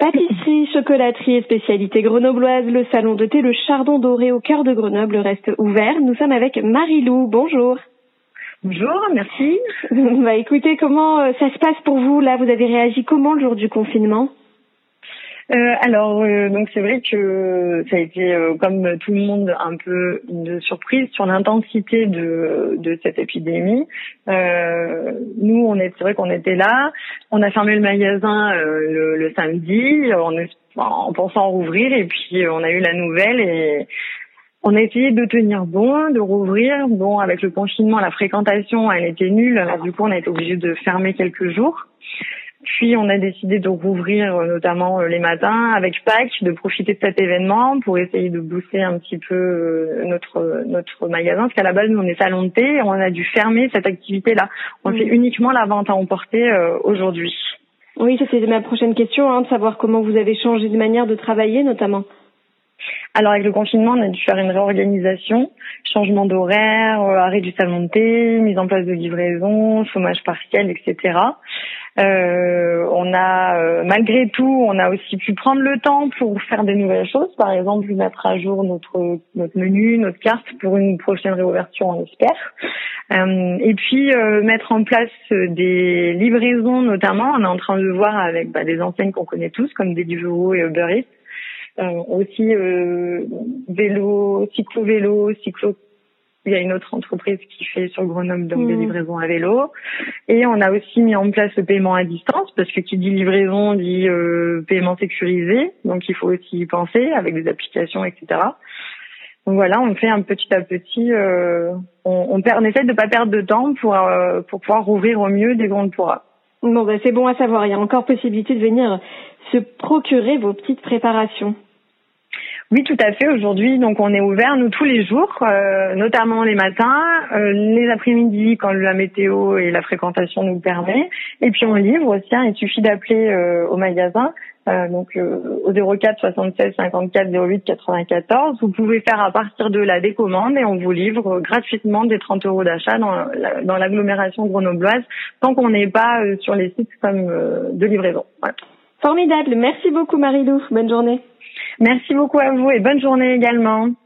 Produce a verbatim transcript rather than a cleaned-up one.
Pâtisserie, chocolaterie et spécialité grenobloise, le salon de thé Le Chardon Doré au cœur de Grenoble reste ouvert. Nous sommes avec Marie-Lou. Bonjour. Bonjour, merci. Bah écoutez, comment euh, ça se passe pour vous là? Vous avez réagi comment le jour du confinement? Euh, alors, euh, donc c'est vrai que ça a été, euh, comme tout le monde, un peu une surprise sur l'intensité de, de cette épidémie. Euh, nous, on est, c'est vrai qu'on était là. On a fermé le magasin euh, le, le samedi en, en pensant rouvrir, et puis on a eu la nouvelle et on a essayé de tenir bon, de rouvrir. Bon, avec le confinement, la fréquentation, elle était nulle. Alors du coup, on a été obligé de fermer quelques jours. Puis on a décidé de rouvrir notamment les matins avec Pâques, de profiter de cet événement pour essayer de booster un petit peu notre notre magasin, parce qu'à la base nous on est salon de thé et on a dû fermer cette activité-là. On mmh. fait uniquement la vente à emporter euh, aujourd'hui. Oui, c'était ma prochaine question, hein, de savoir comment vous avez changé de manière de travailler notamment. Alors avec le confinement, on a dû faire une réorganisation, changement d'horaire, euh, arrêt du salon de thé, mise en place de livraison, chômage partiel, et cetera. Euh, on a, euh, malgré tout, on a aussi pu prendre le temps pour faire des nouvelles choses. Par exemple, mettre à jour notre notre menu, notre carte pour une prochaine réouverture, on espère. Euh, et puis euh, mettre en place des livraisons, notamment. On est en train de voir avec bah, des enseignes qu'on connaît tous, comme Deliveroo et Uber Eats. Euh, aussi euh, vélo, cyclo-vélo, cyclo. Il y a une autre entreprise qui fait sur Grenoble donc mmh. des livraisons à vélo. Et on a aussi mis en place le paiement à distance, parce que qui dit livraison dit euh, paiement sécurisé. Donc il faut aussi y penser avec des applications, et cetera. Donc voilà, on fait un petit à petit. Euh, on, on, perd, on essaie de pas perdre de temps pour euh, pour pouvoir rouvrir au mieux dès qu'on le pourra. Bon, ben c'est bon à savoir. Il y a encore possibilité de venir se procurer vos petites préparations. Oui, tout à fait. Aujourd'hui, donc on est ouvert nous tous les jours, euh, notamment les matins, euh, les après-midi quand la météo et la fréquentation nous le permet. Et puis on livre aussi. Hein, il suffit d'appeler euh, au magasin, euh, donc euh, au zéro quatre soixante-seize cinquante-quatre zéro huit quatre-vingt-quatorze. Vous pouvez faire à partir de là des commandes et on vous livre gratuitement des trente euros d'achat dans, la, dans l'agglomération grenobloise, tant qu'on n'est pas euh, sur les sites comme euh, de livraison. Voilà. Formidable. Merci beaucoup Marie-Lou. Bonne journée. Merci beaucoup à vous et bonne journée également.